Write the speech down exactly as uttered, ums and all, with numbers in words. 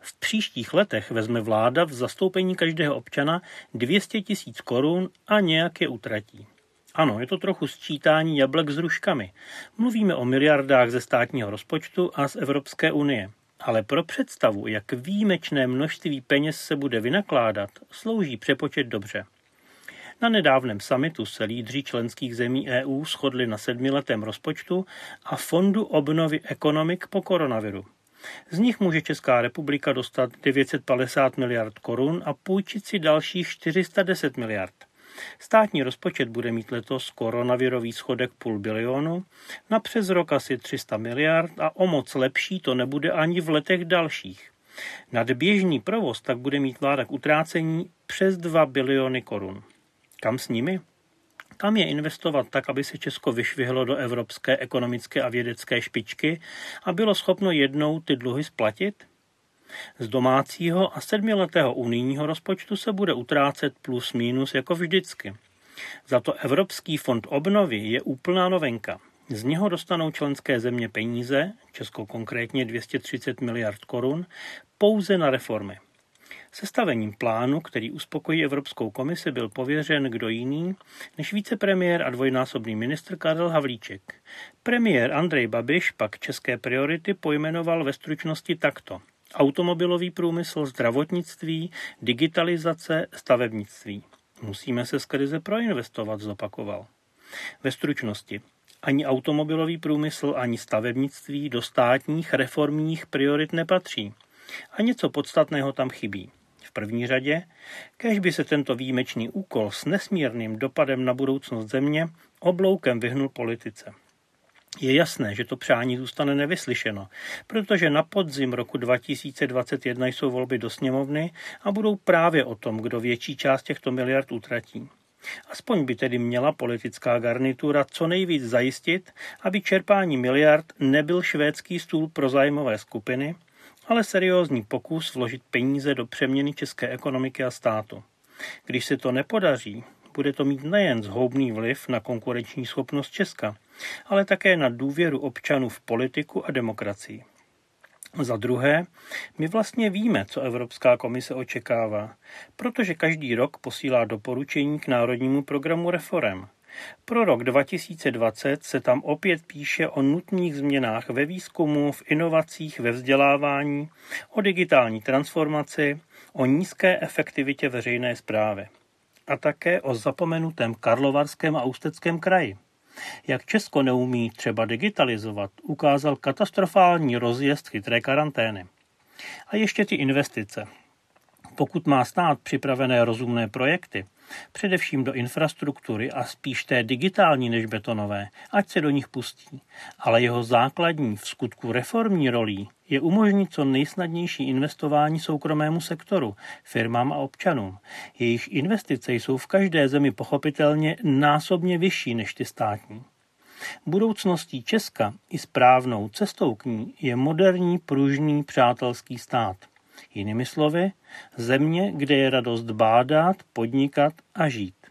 V příštích letech vezme vláda v zastoupení každého občana dvě stě tisíc korun a nějak je utratí. Ano, je to trochu sčítání jablek s hruškami. Mluvíme o miliardách ze státního rozpočtu a z Evropské unie. Ale pro představu, jak výjimečné množství peněz se bude vynakládat, slouží přepočet dobře. Na nedávném summitu se lídři členských zemí E U shodli na sedmiletém rozpočtu a fondu obnovy ekonomik po koronaviru. Z nich může Česká republika dostat devět set padesát miliard korun a půjčit si dalších čtyři sta deset miliard. Státní rozpočet bude mít letos koronavirový schodek půl bilionu, na přes rok asi tři sta miliard a o moc lepší to nebude ani v letech dalších. Nad běžný provoz tak bude mít vláda k utrácení přes dva biliony korun. Kam s nimi? Kam je investovat tak, aby se Česko vyšvihlo do evropské ekonomické a vědecké špičky a bylo schopno jednou ty dluhy splatit? Z domácího a sedmiletého unijního rozpočtu se bude utrácet plus minus jako vždycky. Za to Evropský fond obnovy je úplná novinka. Z něho dostanou členské země peníze, Česko konkrétně dvě stě třicet miliard korun, pouze na reformy. Sestavením plánu, který uspokojí Evropskou komisi, byl pověřen kdo jiný než vicepremiér a dvojnásobný ministr Karel Havlíček. Premiér Andrej Babiš pak české priority pojmenoval ve stručnosti takto: automobilový průmysl, zdravotnictví, digitalizace, stavebnictví. Musíme se z krize proinvestovat, zopakoval. Ve stručnosti: ani automobilový průmysl, ani stavebnictví do státních reformních priorit nepatří. A něco podstatného tam chybí. V první řadě, kéž by se tento výjimečný úkol s nesmírným dopadem na budoucnost země obloukem vyhnul politice. Je jasné, že to přání zůstane nevyslyšeno, protože na podzim roku dva tisíce dvacet jedna jsou volby do sněmovny a budou právě o tom, kdo větší část těchto miliard utratí. Aspoň by tedy měla politická garnitura co nejvíc zajistit, aby čerpání miliard nebyl švédský stůl pro zájmové skupiny, ale seriózní pokus vložit peníze do přeměny české ekonomiky a státu. Když se to nepodaří, bude to mít nejen zhoubný vliv na konkurenční schopnost Česka, ale také na důvěru občanů v politiku a demokracii. Za druhé, my vlastně víme, co Evropská komise očekává, protože každý rok posílá doporučení k národnímu programu reforem. Pro rok dva tisíce dvacet se tam opět píše o nutných změnách ve výzkumu, v inovacích, ve vzdělávání, o digitální transformaci, o nízké efektivitě veřejné správy. A také o zapomenutém Karlovarském a Ústeckém kraji. Jak Česko neumí třeba digitalizovat, ukázal katastrofální rozjezd chytré karantény. A ještě ty investice. Pokud má stát připravené rozumné projekty, především do infrastruktury a spíš té digitální než betonové, ať se do nich pustí. Ale jeho základní, v skutku reformní rolí je umožnit co nejsnadnější investování soukromému sektoru, firmám a občanům. Jejich investice jsou v každé zemi pochopitelně násobně vyšší než ty státní. Budoucností Česka i správnou cestou k ní je moderní, pružný, přátelský stát. Jinými slovy, země, kde je radost bádat, podnikat a žít.